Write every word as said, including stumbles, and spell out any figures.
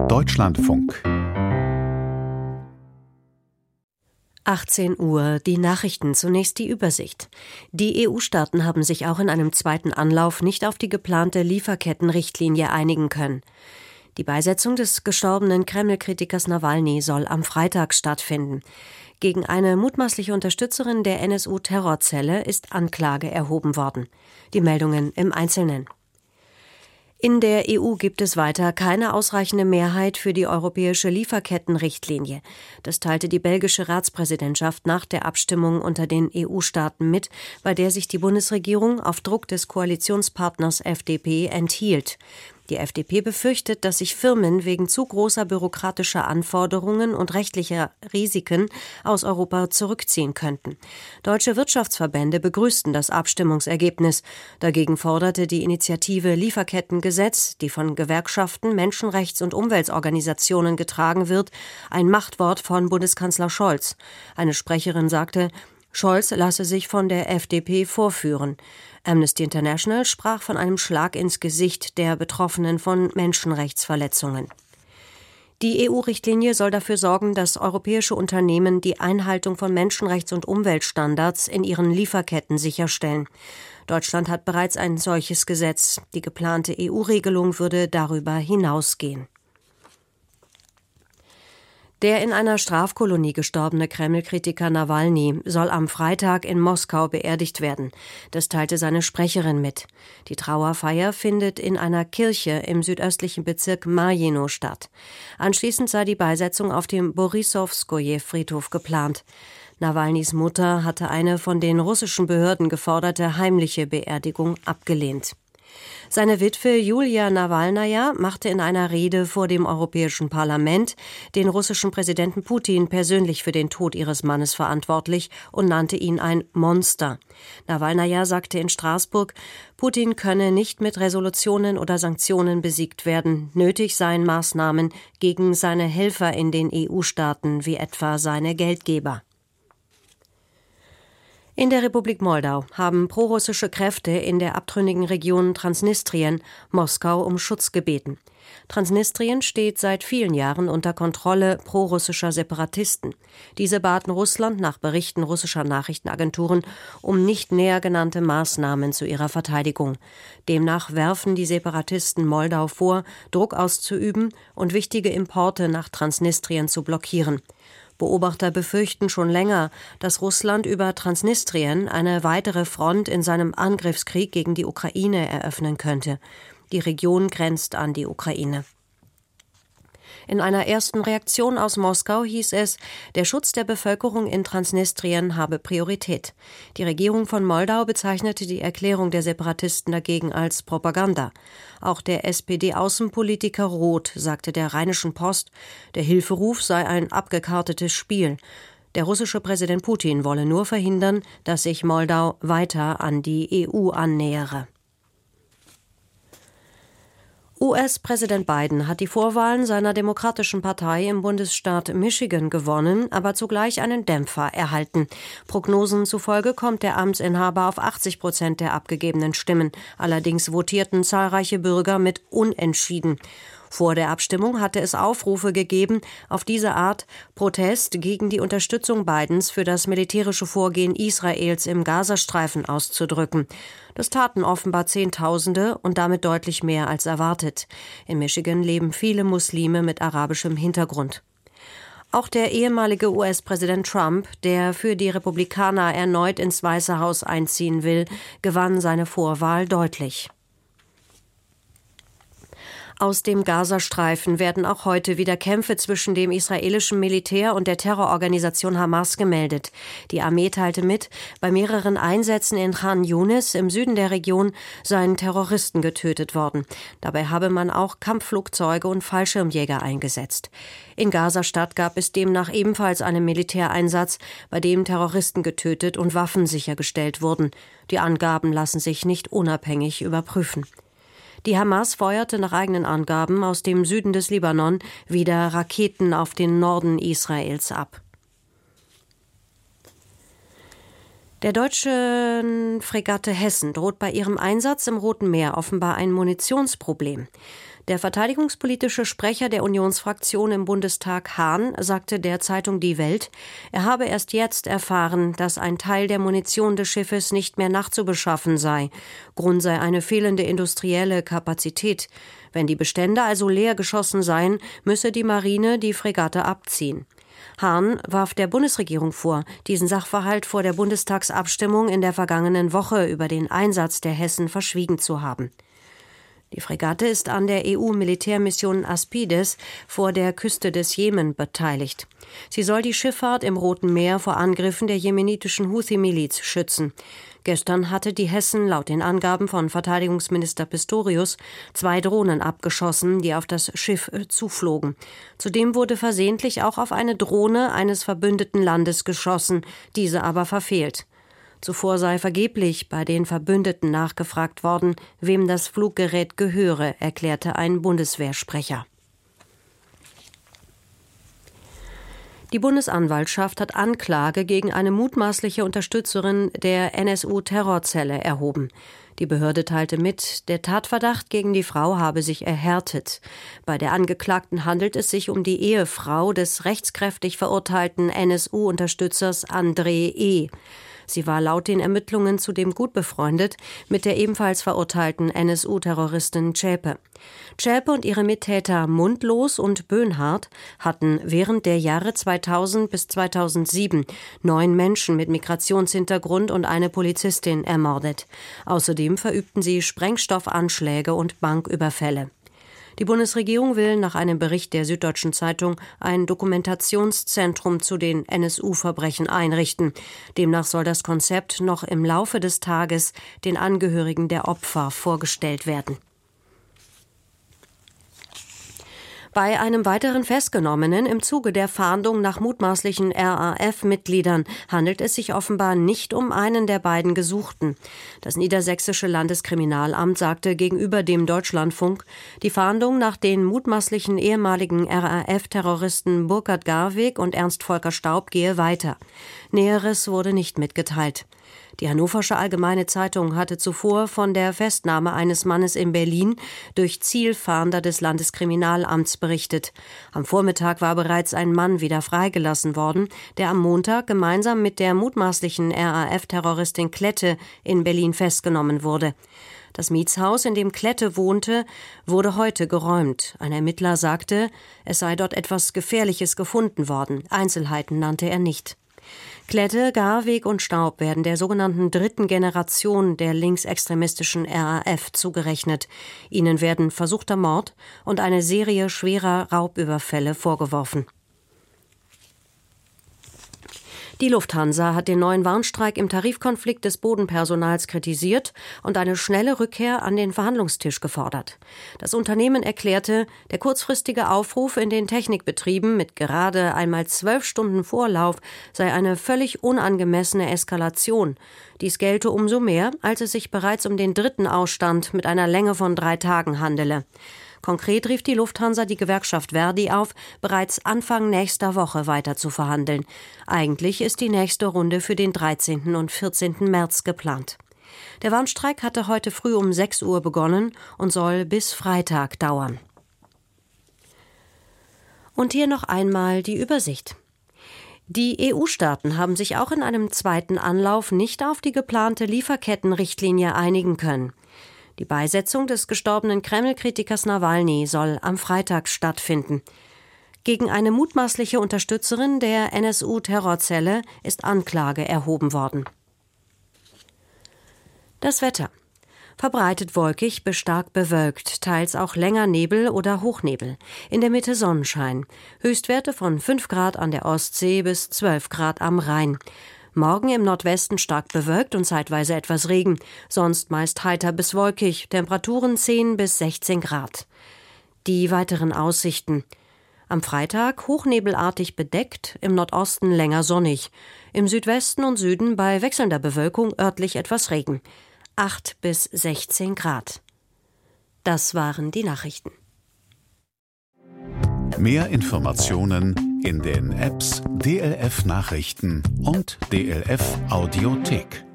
Deutschlandfunk. achtzehn Uhr, die Nachrichten, zunächst die Übersicht. Die E U-Staaten haben sich auch in einem zweiten Anlauf nicht auf die geplante Lieferkettenrichtlinie einigen können. Die Beisetzung des gestorbenen Kreml-Kritikers Nawalny soll am Freitag stattfinden. Gegen eine mutmaßliche Unterstützerin der N S U-Terrorzelle ist Anklage erhoben worden. Die Meldungen im Einzelnen. In der E U gibt es weiter keine ausreichende Mehrheit für die europäische Lieferkettenrichtlinie. Das teilte die belgische Ratspräsidentschaft nach der Abstimmung unter den E U-Staaten mit, bei der sich die Bundesregierung auf Druck des Koalitionspartners F D P enthielt. Die F D P befürchtet, dass sich Firmen wegen zu großer bürokratischer Anforderungen und rechtlicher Risiken aus Europa zurückziehen könnten. Deutsche Wirtschaftsverbände begrüßten das Abstimmungsergebnis. Dagegen forderte die Initiative Lieferkettengesetz, die von Gewerkschaften, Menschenrechts- und Umweltorganisationen getragen wird, ein Machtwort von Bundeskanzler Scholz. Eine Sprecherin sagte, Scholz lasse sich von der F D P vorführen. Amnesty International sprach von einem Schlag ins Gesicht der Betroffenen von Menschenrechtsverletzungen. Die E U-Richtlinie soll dafür sorgen, dass europäische Unternehmen die Einhaltung von Menschenrechts- und Umweltstandards in ihren Lieferketten sicherstellen. Deutschland hat bereits ein solches Gesetz. Die geplante E U-Regelung würde darüber hinausgehen. Der in einer Strafkolonie gestorbene Kreml-Kritiker Nawalny soll am Freitag in Moskau beerdigt werden. Das teilte seine Sprecherin mit. Die Trauerfeier findet in einer Kirche im südöstlichen Bezirk Marjino statt. Anschließend sei die Beisetzung auf dem Borisowskoje-Friedhof geplant. Nawalnys Mutter hatte eine von den russischen Behörden geforderte heimliche Beerdigung abgelehnt. Seine Witwe Julia Nawalnaja machte in einer Rede vor dem Europäischen Parlament den russischen Präsidenten Putin persönlich für den Tod ihres Mannes verantwortlich und nannte ihn ein Monster. Nawalnaja sagte in Straßburg, Putin könne nicht mit Resolutionen oder Sanktionen besiegt werden. Nötig seien Maßnahmen gegen seine Helfer in den E U-Staaten, wie etwa seine Geldgeber. In der Republik Moldau haben prorussische Kräfte in der abtrünnigen Region Transnistrien Moskau um Schutz gebeten. Transnistrien steht seit vielen Jahren unter Kontrolle prorussischer Separatisten. Diese baten Russland nach Berichten russischer Nachrichtenagenturen um nicht näher genannte Maßnahmen zu ihrer Verteidigung. Demnach werfen die Separatisten Moldau vor, Druck auszuüben und wichtige Importe nach Transnistrien zu blockieren. Beobachter befürchten schon länger, dass Russland über Transnistrien eine weitere Front in seinem Angriffskrieg gegen die Ukraine eröffnen könnte. Die Region grenzt an die Ukraine. In einer ersten Reaktion aus Moskau hieß es, der Schutz der Bevölkerung in Transnistrien habe Priorität. Die Regierung von Moldau bezeichnete die Erklärung der Separatisten dagegen als Propaganda. Auch der S P D-Außenpolitiker Roth sagte der Rheinischen Post, der Hilferuf sei ein abgekartetes Spiel. Der russische Präsident Putin wolle nur verhindern, dass sich Moldau weiter an die E U annähere. U S-Präsident Biden hat die Vorwahlen seiner Demokratischen Partei im Bundesstaat Michigan gewonnen, aber zugleich einen Dämpfer erhalten. Prognosen zufolge kommt der Amtsinhaber auf achtzig Prozent der abgegebenen Stimmen. Allerdings votierten zahlreiche Bürger mit Unentschieden. Vor der Abstimmung hatte es Aufrufe gegeben, auf diese Art Protest gegen die Unterstützung Bidens für das militärische Vorgehen Israels im Gazastreifen auszudrücken. Das taten offenbar Zehntausende und damit deutlich mehr als erwartet. In Michigan leben viele Muslime mit arabischem Hintergrund. Auch der ehemalige U S-Präsident Trump, der für die Republikaner erneut ins Weiße Haus einziehen will, gewann seine Vorwahl deutlich. Aus dem Gazastreifen werden auch heute wieder Kämpfe zwischen dem israelischen Militär und der Terrororganisation Hamas gemeldet. Die Armee teilte mit, bei mehreren Einsätzen in Khan Yunis im Süden der Region seien Terroristen getötet worden. Dabei habe man auch Kampfflugzeuge und Fallschirmjäger eingesetzt. In Gazastadt gab es demnach ebenfalls einen Militäreinsatz, bei dem Terroristen getötet und Waffen sichergestellt wurden. Die Angaben lassen sich nicht unabhängig überprüfen. Die Hamas feuerte nach eigenen Angaben aus dem Süden des Libanon wieder Raketen auf den Norden Israels ab. Der deutschen Fregatte Hessen droht bei ihrem Einsatz im Roten Meer offenbar ein Munitionsproblem. Der verteidigungspolitische Sprecher der Unionsfraktion im Bundestag, Hahn, sagte der Zeitung Die Welt, er habe erst jetzt erfahren, dass ein Teil der Munition des Schiffes nicht mehr nachzubeschaffen sei. Grund sei eine fehlende industrielle Kapazität. Wenn die Bestände also leer geschossen seien, müsse die Marine die Fregatte abziehen. Hahn warf der Bundesregierung vor, diesen Sachverhalt vor der Bundestagsabstimmung in der vergangenen Woche über den Einsatz der Hessen verschwiegen zu haben. Die Fregatte ist an der E U-Militärmission Aspides vor der Küste des Jemen beteiligt. Sie soll die Schifffahrt im Roten Meer vor Angriffen der jemenitischen Houthi-Miliz schützen. Gestern hatte die Hessen laut den Angaben von Verteidigungsminister Pistorius zwei Drohnen abgeschossen, die auf das Schiff zuflogen. Zudem wurde versehentlich auch auf eine Drohne eines verbündeten Landes geschossen, diese aber verfehlt. Zuvor sei vergeblich bei den Verbündeten nachgefragt worden, wem das Fluggerät gehöre, erklärte ein Bundeswehrsprecher. Die Bundesanwaltschaft hat Anklage gegen eine mutmaßliche Unterstützerin der N S U-Terrorzelle erhoben. Die Behörde teilte mit, der Tatverdacht gegen die Frau habe sich erhärtet. Bei der Angeklagten handelt es sich um die Ehefrau des rechtskräftig verurteilten N S U-Unterstützers André E. Sie war laut den Ermittlungen zudem gut befreundet mit der ebenfalls verurteilten N S U-Terroristin Zschäpe. Zschäpe und ihre Mittäter Mundlos und Böhnhardt hatten während der Jahre zweitausend bis zweitausendsieben neun Menschen mit Migrationshintergrund und eine Polizistin ermordet. Außerdem verübten sie Sprengstoffanschläge und Banküberfälle. Die Bundesregierung will nach einem Bericht der Süddeutschen Zeitung ein Dokumentationszentrum zu den N S U-Verbrechen einrichten. Demnach soll das Konzept noch im Laufe des Tages den Angehörigen der Opfer vorgestellt werden. Bei einem weiteren Festgenommenen im Zuge der Fahndung nach mutmaßlichen R A F-Mitgliedern handelt es sich offenbar nicht um einen der beiden Gesuchten. Das niedersächsische Landeskriminalamt sagte gegenüber dem Deutschlandfunk, die Fahndung nach den mutmaßlichen ehemaligen R A F-Terroristen Burkhard Garweg und Ernst Volker Staub gehe weiter. Näheres wurde nicht mitgeteilt. Die Hannoversche Allgemeine Zeitung hatte zuvor von der Festnahme eines Mannes in Berlin durch Zielfahnder des Landeskriminalamts berichtet. Am Vormittag war bereits ein Mann wieder freigelassen worden, der am Montag gemeinsam mit der mutmaßlichen R A F-Terroristin Klette in Berlin festgenommen wurde. Das Mietshaus, in dem Klette wohnte, wurde heute geräumt. Ein Ermittler sagte, es sei dort etwas Gefährliches gefunden worden. Einzelheiten nannte er nicht. Klette, Garweg und Staub werden der sogenannten dritten Generation der linksextremistischen R A F zugerechnet. Ihnen werden versuchter Mord und eine Serie schwerer Raubüberfälle vorgeworfen. Die Lufthansa hat den neuen Warnstreik im Tarifkonflikt des Bodenpersonals kritisiert und eine schnelle Rückkehr an den Verhandlungstisch gefordert. Das Unternehmen erklärte, der kurzfristige Aufruf in den Technikbetrieben mit gerade einmal zwölf Stunden Vorlauf sei eine völlig unangemessene Eskalation. Dies gelte umso mehr, als es sich bereits um den dritten Ausstand mit einer Länge von drei Tagen handele. Konkret rief die Lufthansa die Gewerkschaft Verdi auf, bereits Anfang nächster Woche weiter zu verhandeln. Eigentlich ist die nächste Runde für den dreizehnten und vierzehnten März geplant. Der Warnstreik hatte heute früh um sechs Uhr begonnen und soll bis Freitag dauern. Und hier noch einmal die Übersicht. Die E U-Staaten haben sich auch in einem zweiten Anlauf nicht auf die geplante Lieferkettenrichtlinie einigen können. Die Beisetzung des gestorbenen Kreml-Kritikers Nawalny soll am Freitag stattfinden. Gegen eine mutmaßliche Unterstützerin der N S U-Terrorzelle ist Anklage erhoben worden. Das Wetter. Verbreitet wolkig bis stark bewölkt, teils auch länger Nebel oder Hochnebel. In der Mitte Sonnenschein. Höchstwerte von fünf Grad an der Ostsee bis zwölf Grad am Rhein. Morgen im Nordwesten stark bewölkt und zeitweise etwas Regen, sonst meist heiter bis wolkig, Temperaturen zehn bis sechzehn Grad. Die weiteren Aussichten. Am Freitag hochnebelartig bedeckt, im Nordosten länger sonnig, im Südwesten und Süden bei wechselnder Bewölkung örtlich etwas Regen. acht bis sechzehn Grad. Das waren die Nachrichten. Mehr Informationen in den Apps D L F Nachrichten und D L F Audiothek.